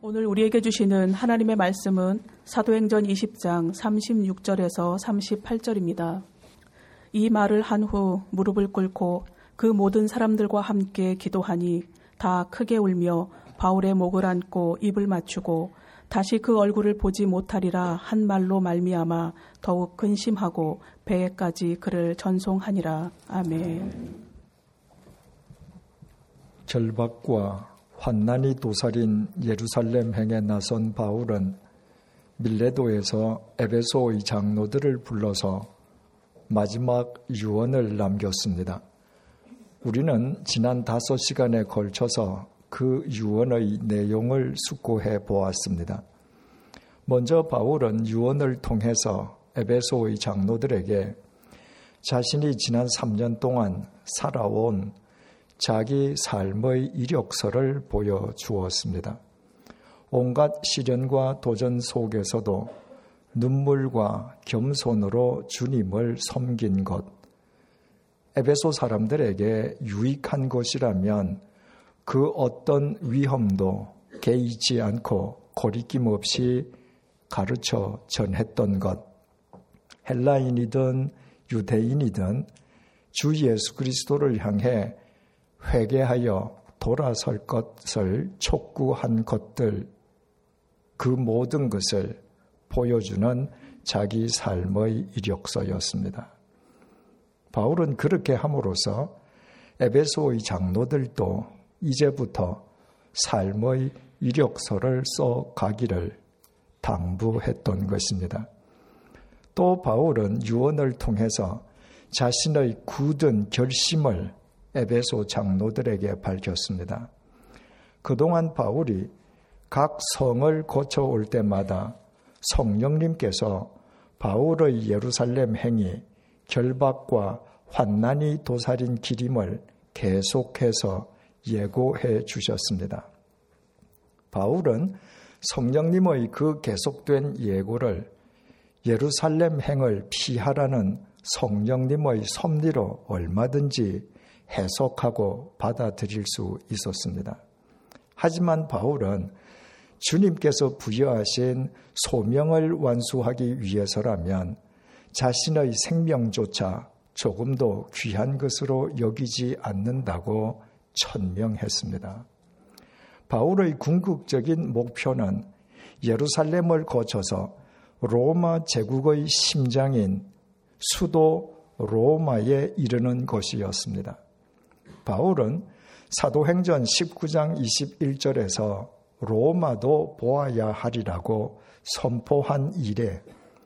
오늘 우리에게 주시는 하나님의 말씀은 사도행전 20장 36절에서 38절입니다. 이 말을 한 후 무릎을 꿇고 그 모든 사람들과 함께 기도하니 다 크게 울며 바울의 목을 안고 입을 맞추고 다시 그 얼굴을 보지 못하리라 한 말로 말미암아 더욱 근심하고 배에까지 그를 전송하니라. 아멘. 결박과 환난이 도살인 예루살렘 행에 나선 바울은 밀레도에서 에베소의 장로들을 불러서 마지막 유언을 남겼습니다. 우리는 지난 5시간에 걸쳐서 그 유언의 내용을 숙고해 보았습니다. 먼저 바울은 유언을 통해서 에베소의 장로들에게 자신이 지난 3년 동안 살아온 자기 삶의 이력서를 보여주었습니다. 온갖 시련과 도전 속에서도 눈물과 겸손으로 주님을 섬긴 것, 에베소 사람들에게 유익한 것이라면 그 어떤 위험도 개의치 않고 거리낌 없이 가르쳐 전했던 것, 헬라인이든 유대인이든 주 예수 그리스도를 향해 회개하여 돌아설 것을 촉구한 것들, 그 모든 것을 보여주는 자기 삶의 이력서였습니다. 바울은 그렇게 함으로써 에베소의 장로들도 이제부터 삶의 이력서를 써가기를 당부했던 것입니다. 또 바울은 유언을 통해서 자신의 굳은 결심을 에베소 장로들에게 밝혔습니다. 그동안 바울이 각 성을 거쳐올 때마다 성령님께서 바울의 예루살렘 행이 결박과 환난이 도살인 길임을 계속해서 예고해 주셨습니다. 바울은 성령님의 그 계속된 예고를 예루살렘 행을 피하라는 성령님의 섭리로 얼마든지 해석하고 받아들일 수 있었습니다. 하지만 바울은 주님께서 부여하신 소명을 완수하기 위해서라면 자신의 생명조차 조금도 귀한 것으로 여기지 않는다고 천명했습니다. 바울의 궁극적인 목표는 예루살렘을 거쳐서 로마 제국의 심장인 수도 로마에 이르는 것이었습니다. 바울은 사도행전 19장 21절에서 로마도 보아야 하리라고 선포한 이래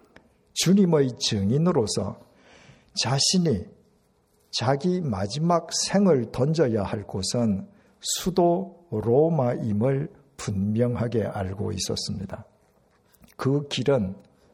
주님의 증인으로서 자신이 자기 마지막 생을 던져야 할 곳은 수도 로마임을 분명하게 알고 있었습니다. 그 길은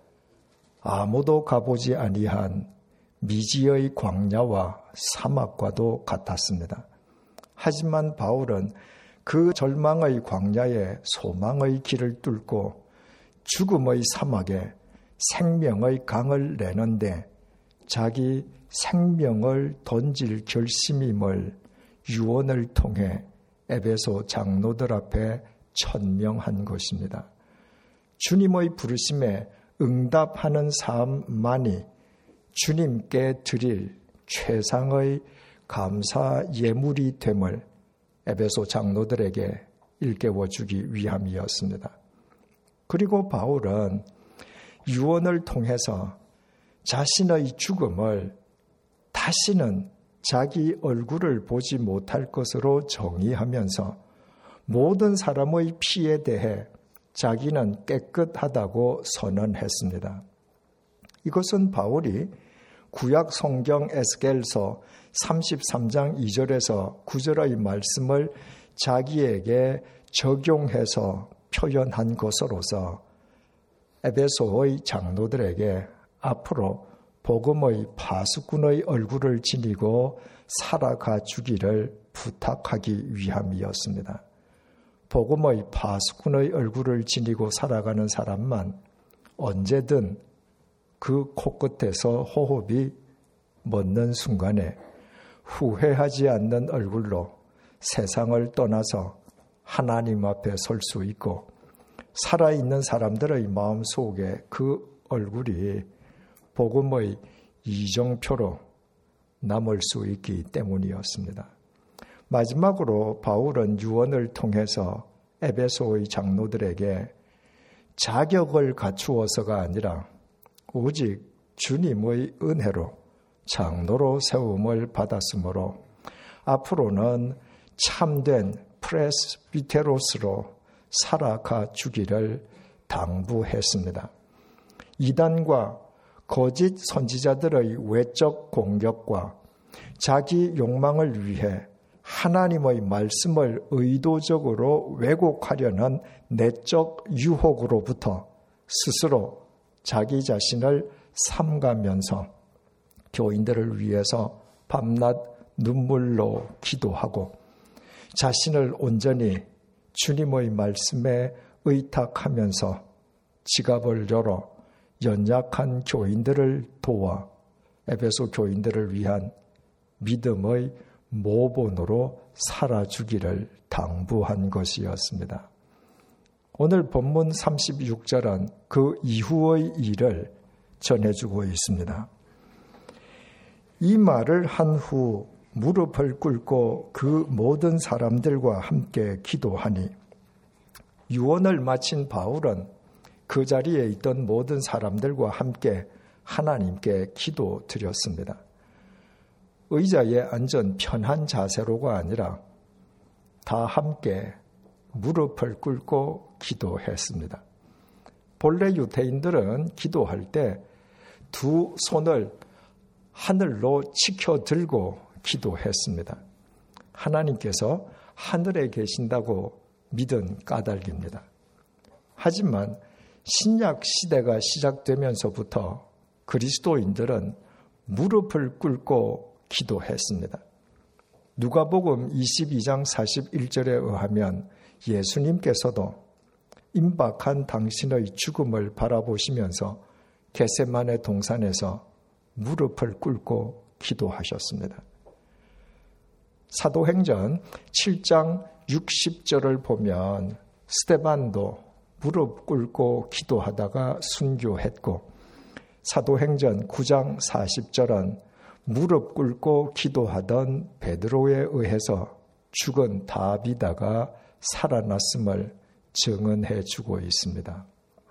아무도 가보지 아니한 미지의 광야와 사막과도 같았습니다. 하지만 바울은 그 절망의 광야에 소망의 길을 뚫고 죽음의 사막에 생명의 강을 내는데 자기 생명을 던질 결심임을 유언을 통해 에베소 장로들 앞에 천명한 것입니다. 주님의 부르심에 응답하는 삶만이 주님께 드릴 최상의 감사 예물이 됨을 에베소 장로들에게 일깨워주기 위함이었습니다. 그리고 바울은 유언을 통해서 자신의 죽음을 다시는 자기 얼굴을 보지 못할 것으로 정의하면서 모든 사람의 피에 대해 자기는 깨끗하다고 선언했습니다. 이것은 바울이 구약 성경 에스겔서 33장 2절에서 9절의 말씀을 자기에게 적용해서 표현한 것으로서 에베소의 장로들에게 앞으로 복음의 파수꾼의 얼굴을 지니고 살아가 주기를 부탁하기 위함이었습니다. 복음의 파수꾼의 얼굴을 지니고 살아가는 사람만 언제든 그 코끝에서 호흡이 멎는 순간에 후회하지 않는 얼굴로 세상을 떠나서 하나님 앞에 설 수 있고 살아있는 사람들의 마음속에 그 얼굴이 복음의 이정표로 남을 수 있기 때문이었습니다. 마지막으로 바울은 유언을 통해서 에베소의 장로들에게 자격을 갖추어서가 아니라 오직 주님의 은혜로 장로로 세움을 받았으므로 앞으로는 참된 프레스비테로스로 살아가 주기를 당부했습니다. 이단과 거짓 선지자들의 외적 공격과 자기 욕망을 위해 하나님의 말씀을 의도적으로 왜곡하려는 내적 유혹으로부터 스스로 자기 자신을 삼가면서 교인들을 위해서 밤낮 눈물로 기도하고 자신을 온전히 주님의 말씀에 의탁하면서 지갑을 열어 연약한 교인들을 도와 에베소 교인들을 위한 믿음의 모본으로 살아주기를 당부한 것이었습니다. 오늘 본문 36절은 그 이후의 일을 전해주고 있습니다. 이 말을 한 후 무릎을 꿇고 그 모든 사람들과 함께 기도하니 유언을 마친 바울은 그 자리에 있던 모든 사람들과 함께 하나님께 기도드렸습니다. 의자에 앉은 편한 자세로가 아니라 다 함께 무릎을 꿇고 기도했습니다. 본래 유대인들은 기도할 때 두 손을 하늘로 치켜 들고 기도했습니다. 하나님께서 하늘에 계신다고 믿은 까닭입니다. 하지만 신약 시대가 시작되면서부터 그리스도인들은 무릎을 꿇고 기도했습니다. 누가복음 22장 41절에 의하면 예수님께서도 임박한 당신의 죽음을 바라보시면서 겟세마네 동산에서 무릎을 꿇고 기도하셨습니다. 사도행전 7장 60절을 보면 스데반도 무릎 꿇고 기도하다가 순교했고 사도행전 9장 40절은 무릎 꿇고 기도하던 베드로에 의해서 죽은 다비다가 살아났음을 증언해 주고 있습니다.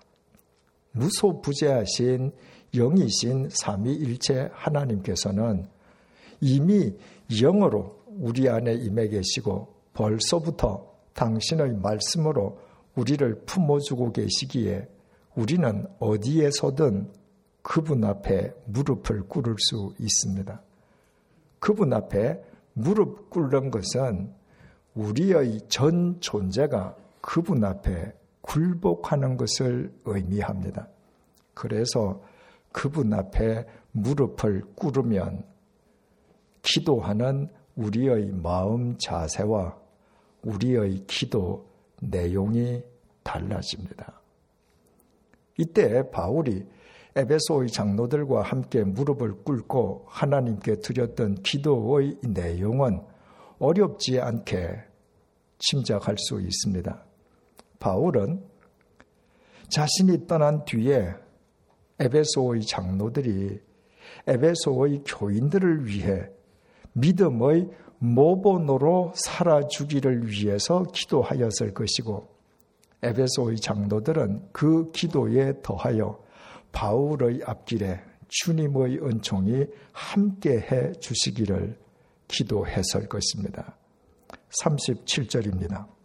무소부재하신 영이신 삼위일체 하나님께서는 이미 영으로 우리 안에 임해 계시고 벌써부터 당신의 말씀으로 우리를 품어주고 계시기에 우리는 어디에서든 그분 앞에 무릎을 꿇을 수 있습니다. 그분 앞에 무릎 꿇는 것은 우리의 전 존재가 그분 앞에 굴복하는 것을 의미합니다. 그래서 그분 앞에 무릎을 꿇으면 기도하는 우리의 마음 자세와 우리의 기도 내용이 달라집니다. 이때 바울이 에베소의 장로들과 함께 무릎을 꿇고 하나님께 드렸던 기도의 내용은 어렵지 않게 짐작할 수 있습니다. 바울은 자신이 떠난 뒤에 에베소의 장로들이 에베소의 교인들을 위해 믿음의 모본으로 살아주기를 위해서 기도하였을 것이고 에베소의 장로들은 그 기도에 더하여 바울의 앞길에 주님의 은총이 함께해 주시기를 기도했을 것입니다. 37절입니다.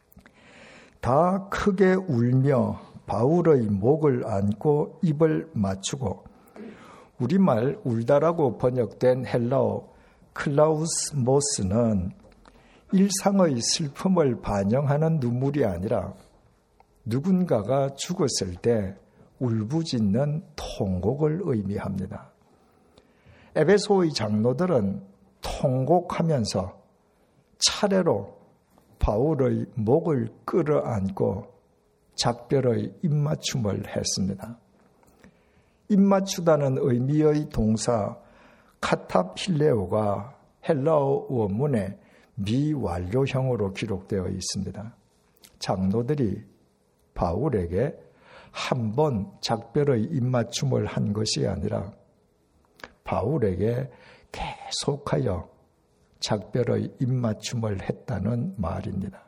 다 크게 울며 바울의 목을 안고 입을 맞추고 우리말 울다라고 번역된 헬라어 클라우스모스는 일상의 슬픔을 반영하는 눈물이 아니라 누군가가 죽었을 때 울부짖는 통곡을 의미합니다. 에베소의 장로들은 통곡하면서 차례로 바울의 목을 끌어안고 작별의 입맞춤을 했습니다. 입맞추다는 의미의 동사 카타필레오가 헬라어 원문에 미완료형으로 기록되어 있습니다. 장로들이 바울에게 한 번 작별의 입맞춤을 한 것이 아니라 바울에게 계속하여 작별의 입맞춤을 했다는 말입니다.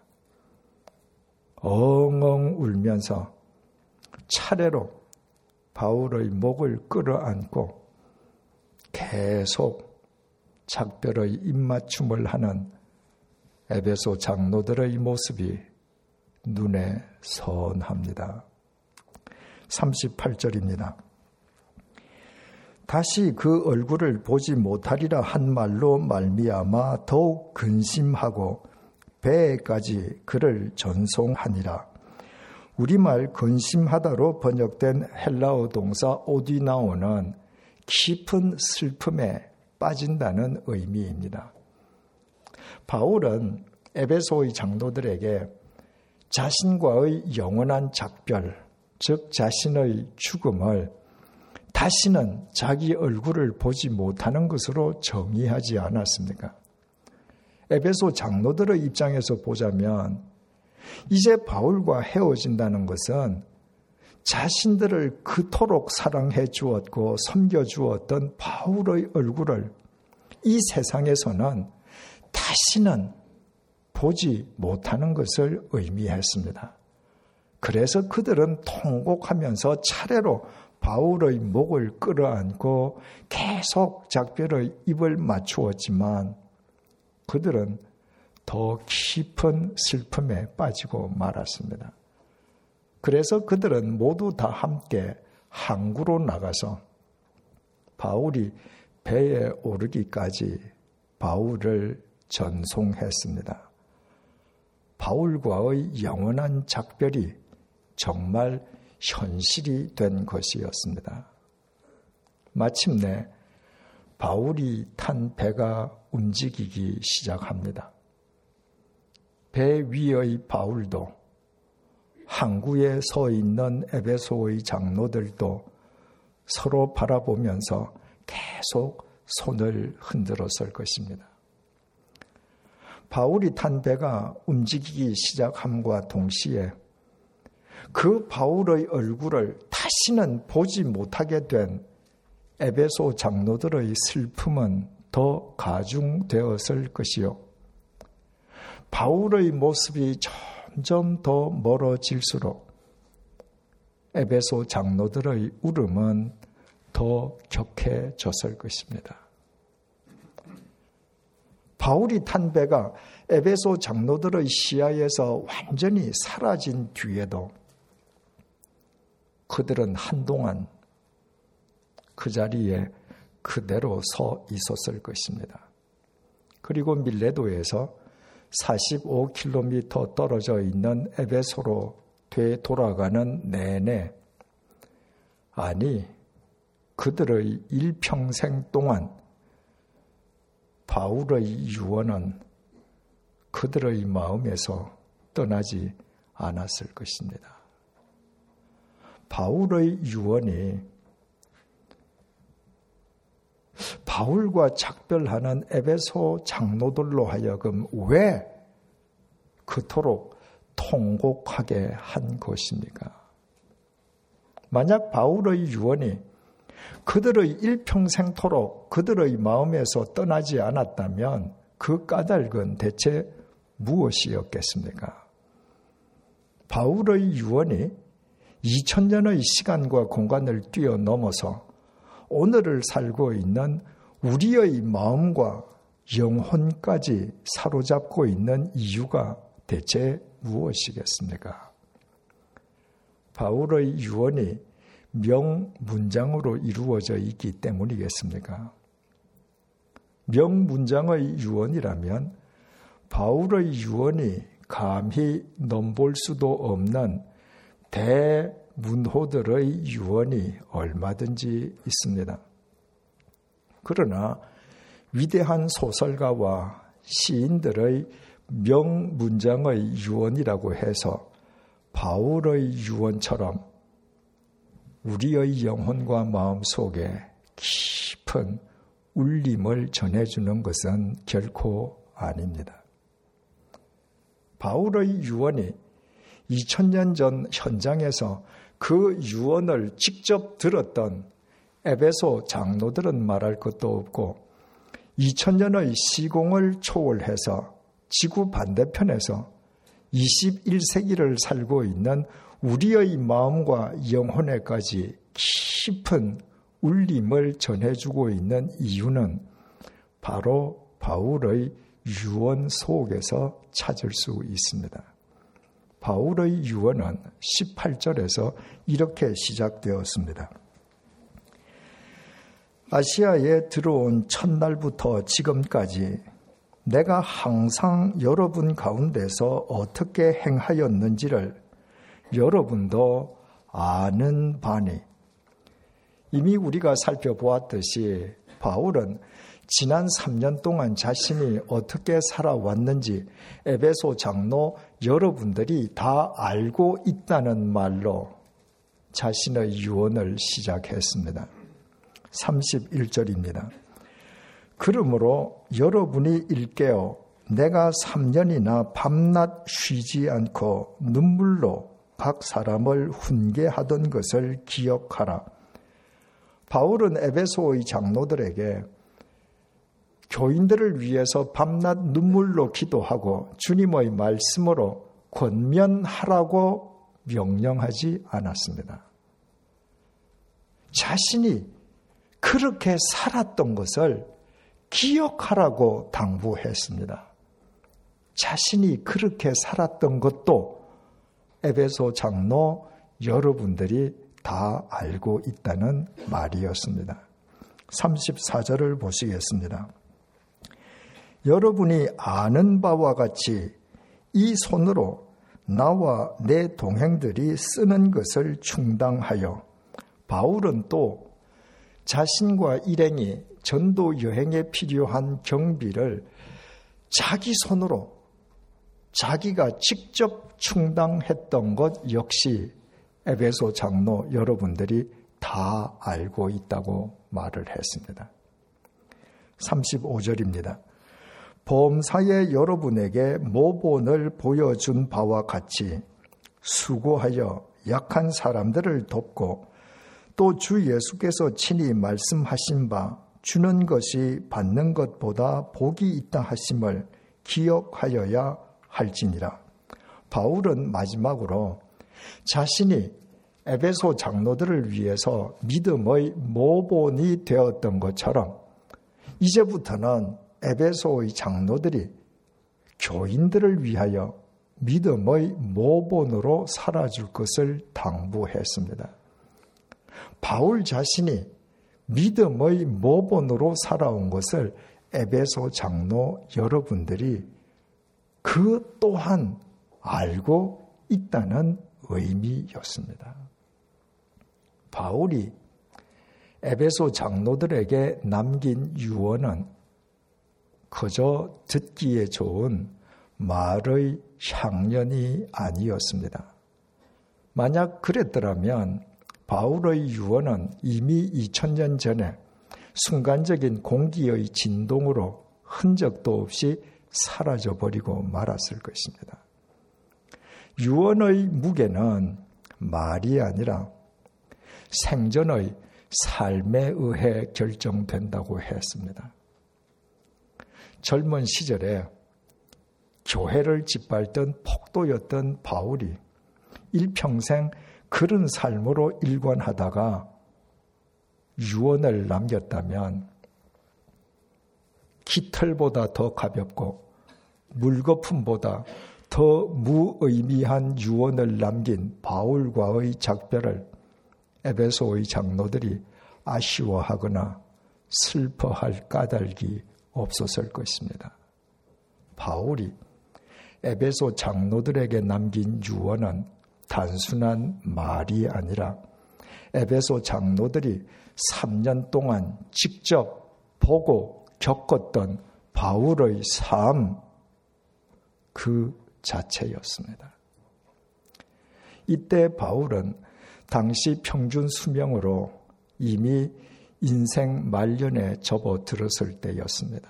엉엉 울면서 차례로 바울의 목을 끌어안고 계속 작별의 입맞춤을 하는 에베소 장로들의 모습이 눈에 선합니다. 38절입니다. 다시 그 얼굴을 보지 못하리라 한 말로 말미암아 더욱 근심하고 배에까지 그를 전송하니라. 우리말 근심하다로 번역된 헬라어 동사 오디나오는 깊은 슬픔에 빠진다는 의미입니다. 바울은 에베소의 장로들에게 자신과의 영원한 작별, 즉 자신의 죽음을 다시는 자기 얼굴을 보지 못하는 것으로 정의하지 않았습니까? 에베소 장로들의 입장에서 보자면 이제 바울과 헤어진다는 것은 자신들을 그토록 사랑해 주었고 섬겨 주었던 바울의 얼굴을 이 세상에서는 다시는 보지 못하는 것을 의미했습니다. 그래서 그들은 통곡하면서 차례로 바울의 목을 끌어안고 계속 작별의 입을 맞추었지만 그들은 더 깊은 슬픔에 빠지고 말았습니다. 그래서 그들은 모두 다 함께 항구로 나가서 바울이 배에 오르기까지 바울을 전송했습니다. 바울과의 영원한 작별이 정말 현실이 된 것이었습니다. 마침내 바울이 탄 배가 움직이기 시작합니다. 배 위의 바울도 항구에 서 있는 에베소의 장로들도 서로 바라보면서 계속 손을 흔들었을 것입니다. 바울이 탄 배가 움직이기 시작함과 동시에 그 바울의 얼굴을 다시는 보지 못하게 된 에베소 장로들의 슬픔은 더 가중되었을 것이요. 바울의 모습이 점점 더 멀어질수록 에베소 장로들의 울음은 더 격해졌을 것입니다. 바울이 탄 배가 에베소 장로들의 시야에서 완전히 사라진 뒤에도 그들은 한동안 그 자리에 그대로 서 있었을 것입니다. 그리고 밀레도에서 45km 떨어져 있는 에베소로 되돌아가는 내내, 아니 그들의 일평생 동안 바울의 유언은 그들의 마음에서 떠나지 않았을 것입니다. 바울의 유언이 바울과 작별하는 에베소 장로들로 하여금 왜 그토록 통곡하게 한 것입니까? 만약 바울의 유언이 그들의 일평생토록 그들의 마음에서 떠나지 않았다면 그 까닭은 대체 무엇이었겠습니까? 바울의 유언이 2000년의 시간과 공간을 뛰어넘어서 오늘을 살고 있는 우리의 마음과 영혼까지 사로잡고 있는 이유가 대체 무엇이겠습니까? 바울의 유언이 명문장으로 이루어져 있기 때문이겠습니까? 명문장의 유언이라면 바울의 유언이 감히 넘볼 수도 없는 대문호들의 유언이 얼마든지 있습니다. 그러나 위대한 소설가와 시인들의 명문장의 유언이라고 해서 바울의 유언처럼 우리의 영혼과 마음 속에 깊은 울림을 전해주는 것은 결코 아닙니다. 바울의 유언이 2000년 전 현장에서 그 유언을 직접 들었던 에베소 장로들은 말할 것도 없고 2000년의 시공을 초월해서 지구 반대편에서 21세기를 살고 있는 우리의 마음과 영혼에까지 깊은 울림을 전해주고 있는 이유는 바로 바울의 유언 속에서 찾을 수 있습니다. 바울의 유언은 18절에서 이렇게 시작되었습니다. 아시아에 들어온 첫날부터 지금까지 내가 항상 여러분 가운데서 어떻게 행하였는지를 여러분도 아는 바니, 이미 우리가 살펴보았듯이 바울은 지난 3년 동안 자신이 어떻게 살아왔는지 에베소 장로 여러분들이 다 알고 있다는 말로 자신의 유언을 시작했습니다. 31절입니다. 그러므로 여러분이 일깨어 내가 3년이나 밤낮 쉬지 않고 눈물로 각 사람을 훈계하던 것을 기억하라. 바울은 에베소의 장로들에게 교인들을 위해서 밤낮 눈물로 기도하고 주님의 말씀으로 권면하라고 명령하지 않았습니다. 자신이 그렇게 살았던 것을 기억하라고 당부했습니다. 자신이 그렇게 살았던 것도 에베소 장로 여러분들이 다 알고 있다는 말이었습니다. 34절을 보시겠습니다. 여러분이 아는 바와 같이 이 손으로 나와 내 동행들이 쓰는 것을 충당하여, 바울은 또 자신과 일행이 전도 여행에 필요한 경비를 자기 손으로 자기가 직접 충당했던 것 역시 에베소 장로 여러분들이 다 알고 있다고 말을 했습니다. 35절입니다. 범사에 여러분에게 모본을 보여준 바와 같이 수고하여 약한 사람들을 돕고 또 주 예수께서 친히 말씀하신 바 주는 것이 받는 것보다 복이 있다 하심을 기억하여야 할지니라. 바울은 마지막으로 자신이 에베소 장로들을 위해서 믿음의 모본이 되었던 것처럼 이제부터는 에베소의 장로들이 교인들을 위하여 믿음의 모본으로 살아줄 것을 당부했습니다. 바울 자신이 믿음의 모본으로 살아온 것을 에베소 장로 여러분들이 그 또한 알고 있다는 의미였습니다. 바울이 에베소 장로들에게 남긴 유언은 그저 듣기에 좋은 말의 향연이 아니었습니다. 만약 그랬더라면 바울의 유언은 이미 2000년 전에 순간적인 공기의 진동으로 흔적도 없이 사라져버리고 말았을 것입니다. 유언의 무게는 말이 아니라 생전의 삶에 의해 결정된다고 했습니다. 젊은 시절에 교회를 짓밟던 폭도였던 바울이 일평생 그런 삶으로 일관하다가 유언을 남겼다면 깃털보다 더 가볍고 물거품보다 더 무의미한 유언을 남긴 바울과의 작별을 에베소의 장로들이 아쉬워하거나 슬퍼할 까닭이 없었을 것입니다. 바울이 에베소 장로들에게 남긴 유언은 단순한 말이 아니라 에베소 장로들이 3년 동안 직접 보고 겪었던 바울의 삶 그 자체였습니다. 이때 바울은 당시 평균 수명으로 이미 인생 말년에 접어들었을 때였습니다.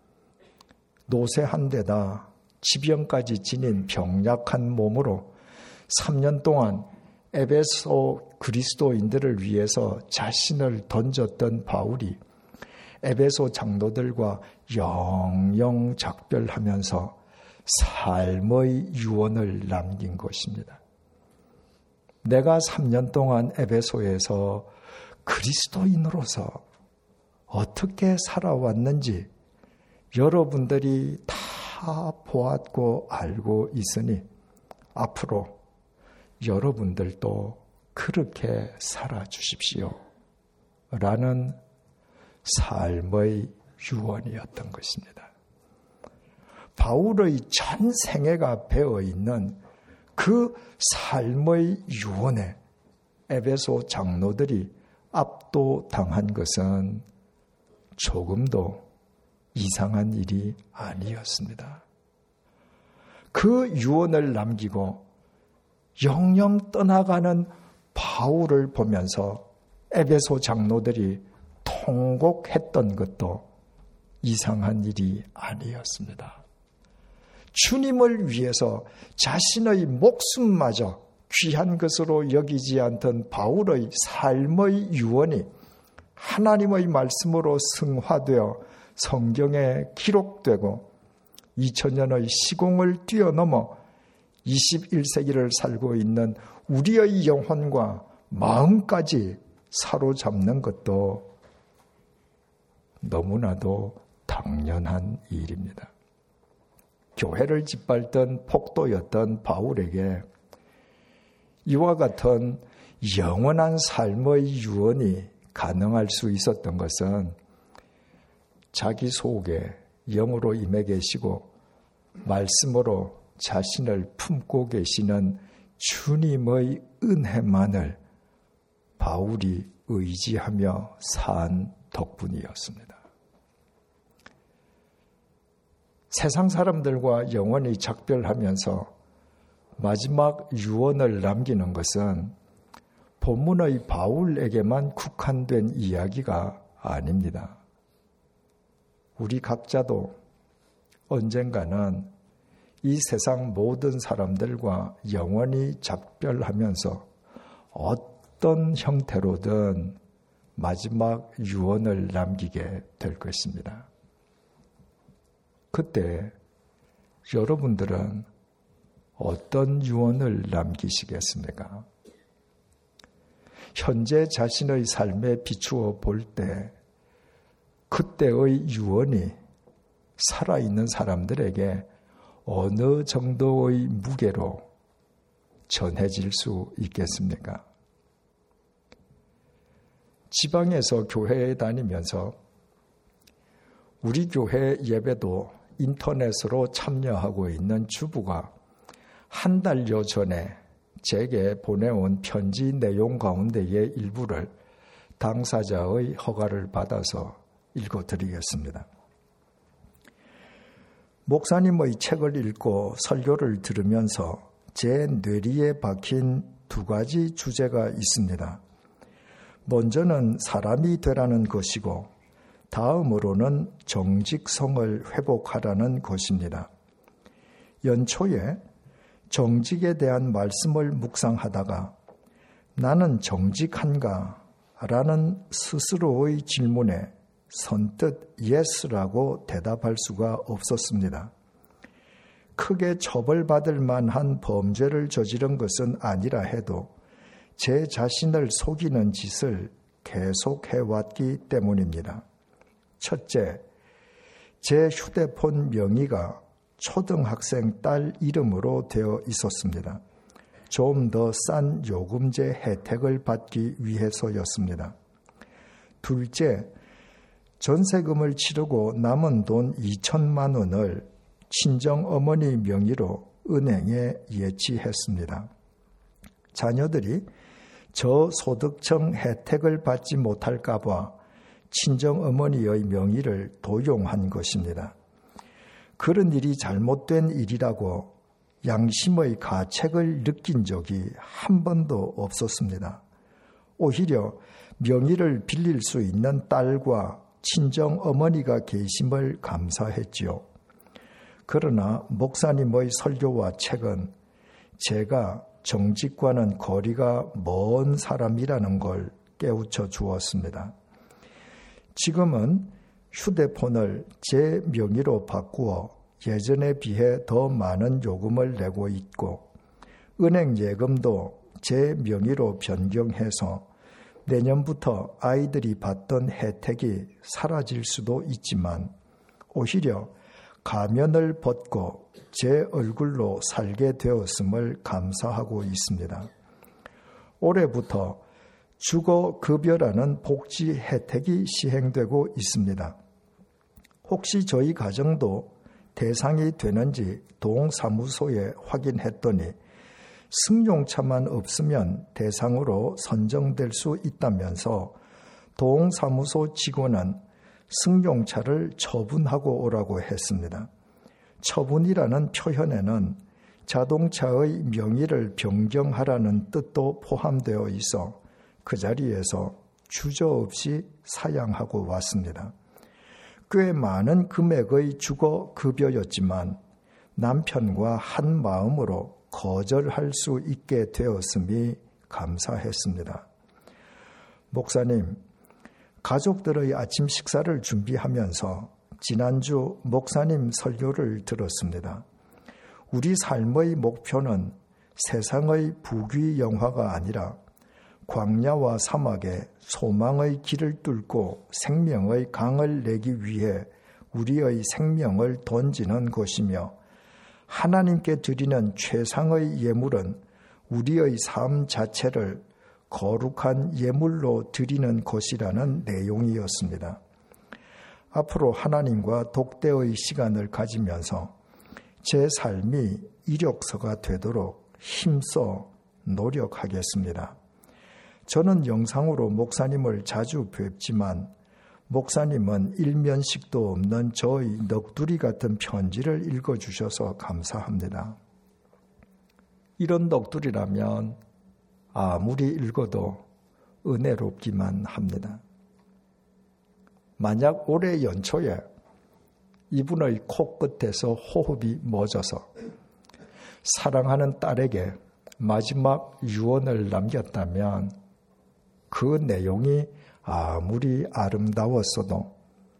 노쇠한 데다 지병까지 지닌 병약한 몸으로 3년 동안 에베소 그리스도인들을 위해서 자신을 던졌던 바울이 에베소 장로들과 영영 작별하면서 삶의 유언을 남긴 것입니다. 내가 3년 동안 에베소에서 그리스도인으로서 어떻게 살아왔는지 여러분들이 다 보았고 알고 있으니 앞으로 여러분들도 그렇게 살아주십시오. 라는 삶의 유언이었던 것입니다. 바울의 전 생애가 배어있는 그 삶의 유언에 에베소 장로들이 압도당한 것은 조금도 이상한 일이 아니었습니다. 그 유언을 남기고 영영 떠나가는 바울을 보면서 에베소 장로들이 통곡했던 것도 이상한 일이 아니었습니다. 주님을 위해서 자신의 목숨마저 귀한 것으로 여기지 않던 바울의 삶의 유언이 하나님의 말씀으로 승화되어 성경에 기록되고 2000년의 시공을 뛰어넘어 21세기를 살고 있는 우리의 영혼과 마음까지 사로잡는 것도 너무나도 당연한 일입니다. 교회를 짓밟던 폭도였던 바울에게 이와 같은 영원한 삶의 유언이 가능할 수 있었던 것은 자기 속에 영으로 임해 계시고 말씀으로 자신을 품고 계시는 주님의 은혜만을 바울이 의지하며 산 덕분이었습니다. 세상 사람들과 영원히 작별하면서 마지막 유언을 남기는 것은 본문의 바울에게만 국한된 이야기가 아닙니다. 우리 각자도 언젠가는 이 세상 모든 사람들과 영원히 작별하면서 어떤 형태로든 마지막 유언을 남기게 될 것입니다. 그때 여러분들은 어떤 유언을 남기시겠습니까? 현재 자신의 삶에 비추어 볼 때 그때의 유언이 살아있는 사람들에게 어느 정도의 무게로 전해질 수 있겠습니까? 지방에서 교회에 다니면서 우리 교회 예배도 인터넷으로 참여하고 있는 주부가 한 달여 전에 제게 보내온 편지 내용 가운데의 일부를 당사자의 허가를 받아서 읽어드리겠습니다. 목사님의 책을 읽고 설교를 들으면서 제 뇌리에 박힌 두 가지 주제가 있습니다. 먼저는 사람이 되라는 것이고 다음으로는 정직성을 회복하라는 것입니다. 연초에 정직에 대한 말씀을 묵상하다가 나는 정직한가? 라는 스스로의 질문에 선뜻 예스라고 대답할 수가 없었습니다. 크게 처벌받을 만한 범죄를 저지른 것은 아니라 해도 제 자신을 속이는 짓을 계속해왔기 때문입니다. 첫째, 제 휴대폰 명의가 초등학생 딸 이름으로 되어 있었습니다. 좀 더 싼 요금제 혜택을 받기 위해서였습니다. 둘째, 전세금을 치르고 남은 돈 2천만 원을 친정어머니 명의로 은행에 예치했습니다. 자녀들이 저소득층 혜택을 받지 못할까 봐 친정어머니의 명의를 도용한 것입니다. 그런 일이 잘못된 일이라고 양심의 가책을 느낀 적이 한 번도 없었습니다. 오히려 명의를 빌릴 수 있는 딸과 친정어머니가 계심을 감사했지요. 그러나 목사님의 설교와 책은 제가 정직과는 거리가 먼 사람이라는 걸 깨우쳐 주었습니다. 지금은 휴대폰을 제 명의로 바꾸어 예전에 비해 더 많은 요금을 내고 있고 은행 예금도 제 명의로 변경해서 내년부터 아이들이 받던 혜택이 사라질 수도 있지만 오히려 가면을 벗고 제 얼굴로 살게 되었음을 감사하고 있습니다. 올해부터 주거급여라는 복지 혜택이 시행되고 있습니다. 혹시 저희 가정도 대상이 되는지 동사무소에 확인했더니 승용차만 없으면 대상으로 선정될 수 있다면서 동사무소 직원은 승용차를 처분하고 오라고 했습니다. 처분이라는 표현에는 자동차의 명의를 변경하라는 뜻도 포함되어 있어 그 자리에서 주저없이 사양하고 왔습니다. 꽤 많은 금액의 주거급여였지만 남편과 한 마음으로 거절할 수 있게 되었음이 감사했습니다. 목사님, 가족들의 아침 식사를 준비하면서 지난주 목사님 설교를 들었습니다. 우리 삶의 목표는 세상의 부귀영화가 아니라 광야와 사막에 소망의 길을 뚫고 생명의 강을 내기 위해 우리의 생명을 던지는 것이며 하나님께 드리는 최상의 예물은 우리의 삶 자체를 거룩한 예물로 드리는 것이라는 내용이었습니다. 앞으로 하나님과 독대의 시간을 가지면서 제 삶이 이력서가 되도록 힘써 노력하겠습니다. 저는 영상으로 목사님을 자주 뵙지만 목사님은 일면식도 없는 저의 넋두리 같은 편지를 읽어주셔서 감사합니다. 이런 넋두리라면 아무리 읽어도 은혜롭기만 합니다. 만약 올해 연초에 이분의 코끝에서 호흡이 멎어서 사랑하는 딸에게 마지막 유언을 남겼다면 그 내용이 아무리 아름다웠어도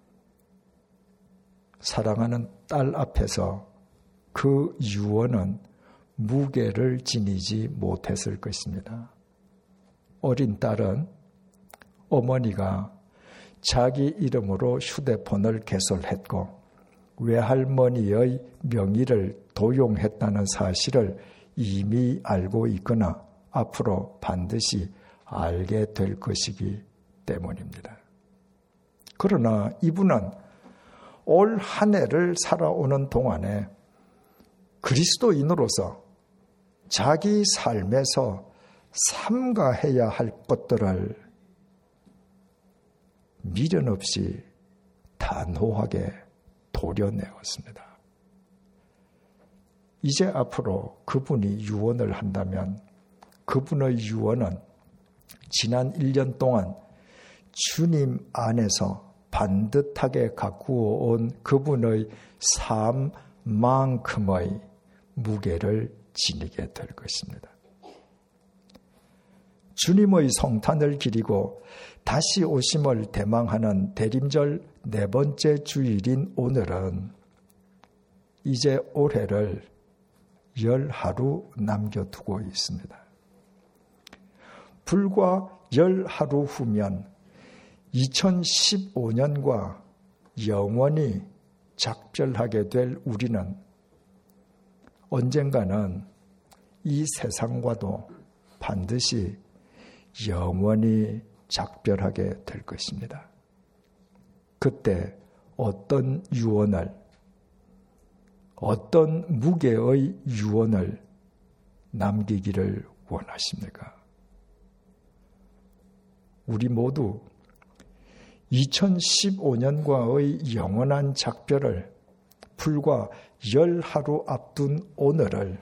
사랑하는 딸 앞에서 그 유언은 무게를 지니지 못했을 것입니다. 어린 딸은 어머니가 자기 이름으로 휴대폰을 개설했고 외할머니의 명의를 도용했다는 사실을 이미 알고 있거나 앞으로 반드시 알게 될 것이기 때문입니다. 그러나 이분은 올 한 해를 살아오는 동안에 그리스도인으로서 자기 삶에서 삼가해야 할 것들을 미련 없이 단호하게 도려내었습니다. 이제 앞으로 그분이 유언을 한다면 그분의 유언은 지난 1년 동안 주님 안에서 반듯하게 가꾸어 온 그분의 삶만큼의 무게를 지니게 될 것입니다. 주님의 성탄을 기리고 다시 오심을 대망하는 대림절 4번째 주일인 오늘은 이제 올해를 10하루 남겨두고 있습니다. 불과 10하루 후면 2015년과 영원히 작별하게 될 우리는 언젠가는 이 세상과도 반드시 영원히 작별하게 될 것입니다. 그때 어떤 유언을, 어떤 무게의 유언을 남기기를 원하십니까? 우리 모두 2015년과의 영원한 작별을 불과 10하루 앞둔 오늘을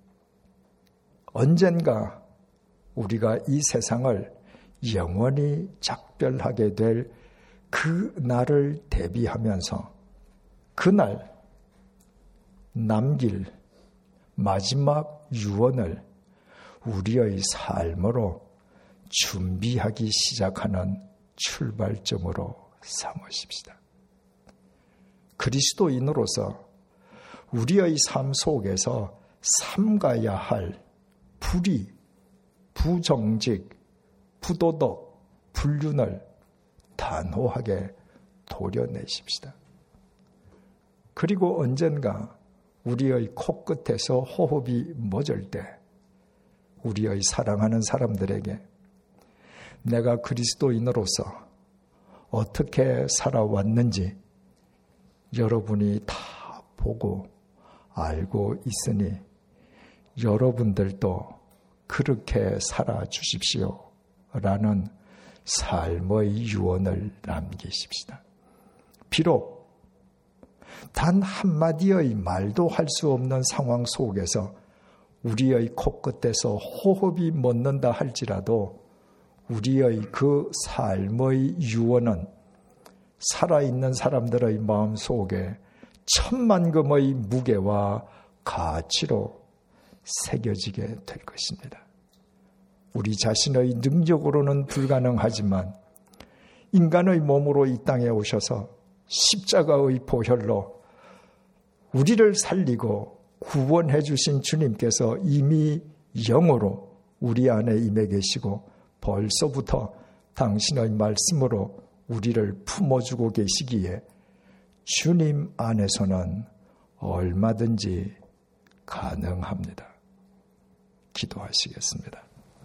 언젠가 우리가 이 세상을 영원히 작별하게 될 그 날을 대비하면서 그날 남길 마지막 유언을 우리의 삶으로 준비하기 시작하는 출발점으로 삼으십시다. 그리스도인으로서 우리의 삶 속에서 삼가야 할 불의, 부정직, 부도덕, 불륜을 단호하게 도려내십시다. 그리고 언젠가 우리의 코끝에서 호흡이 멎을 때 우리의 사랑하는 사람들에게 내가 그리스도인으로서 어떻게 살아왔는지 여러분이 다 보고 알고 있으니 여러분들도 그렇게 살아주십시오 라는 삶의 유언을 남기십시다. 비록 단 한마디의 말도 할 수 없는 상황 속에서 우리의 코끝에서 호흡이 멎는다 할지라도 우리의 그 삶의 유언은 살아있는 사람들의 마음 속에 천만금의 무게와 가치로 새겨지게 될 것입니다. 우리 자신의 능력으로는 불가능하지만 인간의 몸으로 이 땅에 오셔서 십자가의 보혈로 우리를 살리고 구원해 주신 주님께서 이미 영으로 우리 안에 임해 계시고 벌써부터 당신의 말씀으로 우리를 품어주고 계시기에 주님 안에서는 얼마든지 가능합니다. 기도하시겠습니다.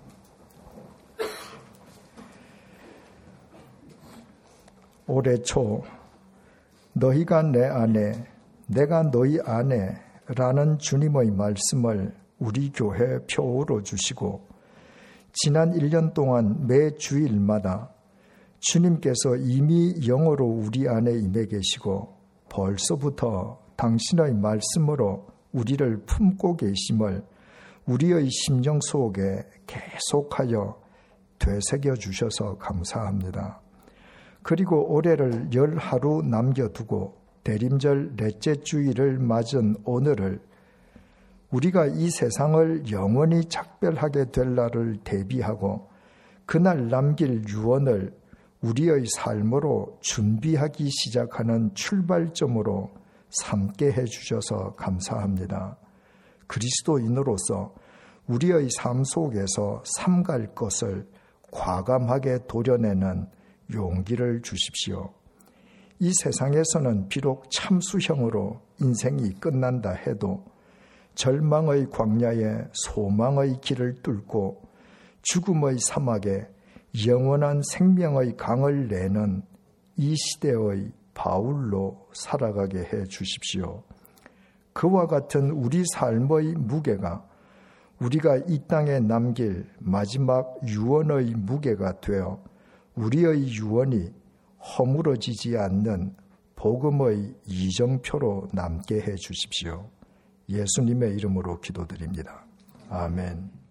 올해 초 너희가 내 안에 내가 너희 안에 라는 주님의 말씀을 우리 교회 표어로 주시고 지난 1년 동안 매 주일마다 주님께서 이미 영으로 우리 안에 임해 계시고 벌써부터 당신의 말씀으로 우리를 품고 계심을 우리의 심령 속에 계속하여 되새겨 주셔서 감사합니다. 그리고 올해를 10하루 남겨두고 대림절 넷째 주일을 맞은 오늘을 우리가 이 세상을 영원히 작별하게 될 날을 대비하고 그날 남길 유언을 우리의 삶으로 준비하기 시작하는 출발점으로 삼게 해주셔서 감사합니다. 그리스도인으로서 우리의 삶 속에서 삼갈 것을 과감하게 도려내는 용기를 주십시오. 이 세상에서는 비록 참수형으로 인생이 끝난다 해도 절망의 광야에 소망의 길을 뚫고 죽음의 사막에 영원한 생명의 강을 내는 이 시대의 바울로 살아가게 해 주십시오. 그와 같은 우리 삶의 무게가 우리가 이 땅에 남길 마지막 유언의 무게가 되어 우리의 유언이 허물어지지 않는 복음의 이정표로 남게 해 주십시오. 예수님의 이름으로 기도드립니다. 아멘.